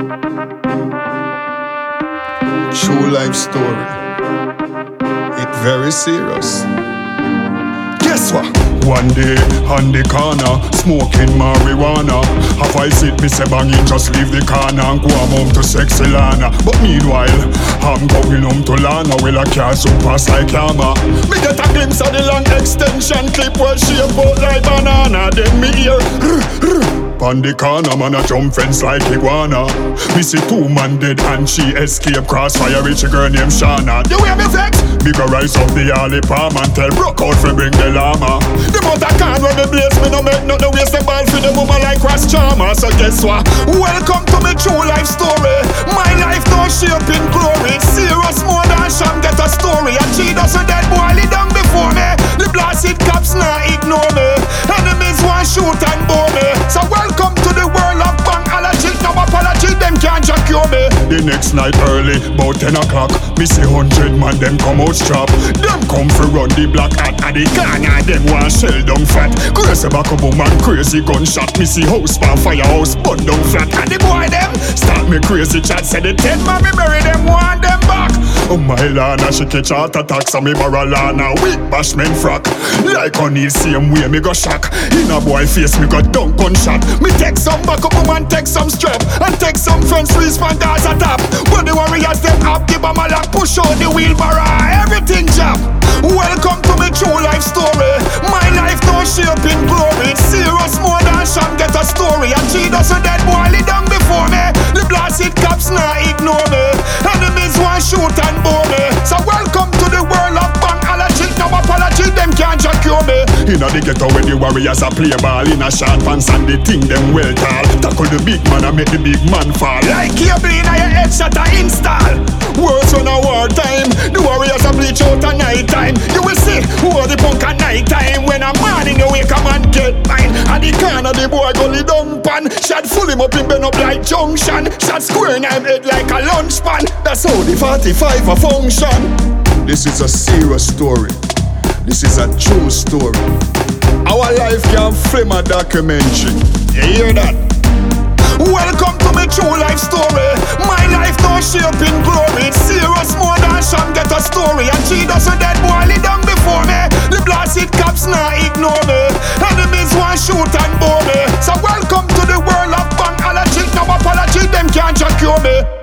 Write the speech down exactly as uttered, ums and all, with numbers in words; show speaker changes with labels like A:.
A: True life story. It very serious. Guess what? One day on the corner, smoking marijuana. Half I sit, me say banging, just leave the corner and go home to sexy Lana. But meanwhile, I'm going home to Lana. Well, I can't so pass like Yama. Me get a glimpse of the long extension clip where she about like banana. Then me hear on the corner, man, a jump fence like iguana. Me see two man dead and she escape crossfire with a girl named Shana. The way me vex, me go rise up the alley palm and tell broke out for bring the llama. The mother can when me blaze, me no make nothing waste the ball for the mama like Ross Charmer. So guess what? Welcome to me true life story. My life don't shape in glory. It's serious more than Sham get a story. And she doesn't dead boy lay down before me. The blasted cops now ignore me. Enemies want shoot and bore me. So welcome to the world of bang allergy. No apology, them can't jack you me. The next night early, about ten o'clock, me see hundred man them come out strap. Them come for run the black hat at the corner. Them want shell down fat. Crazy back up man, crazy gunshot. Me see house pan firehouse burn down flat. And the boy them start me crazy chat. Say the ten man me bury them, want them back. Oh my Lana, she catch heart attacks and me borrow Lana. Weak bashman frack. Like on the same way me go shock. In a boy face me go dunk gunshot. Me take some back up man, take some strap. And take some friends freeze from Gaza top. But the warriors them up, give them a lock. Push out the wheelbarrow, everything jump. Welcome to me true life story. My life don't shape in glory. It's serious more than Sham get a story. And she doesn't dead boy lay down before me. The blasted cops now ignore me. Enemies want shoot and bore me. So welcome to the world of bang allergy. No apology, them can't jack you me. Inna the ghetto when the warriors a play ball. In a short pants and the thing them well tall. Tackle the big man and make the big man fall. Like cable inna your headshot a install. Words on a war time. The warriors a bleach out a night time. You will see who are the punk at night time. When a morning you wake up and get mine. At the corner the boy go lay down pan. Shot full him up in bend up like junction. Shot square in him head like a lunch pan. That's how the forty-five a function. This is a serious story. This is a true story. Our life can film a documentary. You hear that? Welcome to me true life story. My life don't shape in glory. It's serious more than Sham get a story. And she doesn't dead boy lay down before me. The blasted cops now ignore me. Enemies want shoot and bore me. So welcome to the world of bang allergy. No apology, them can't jack you me.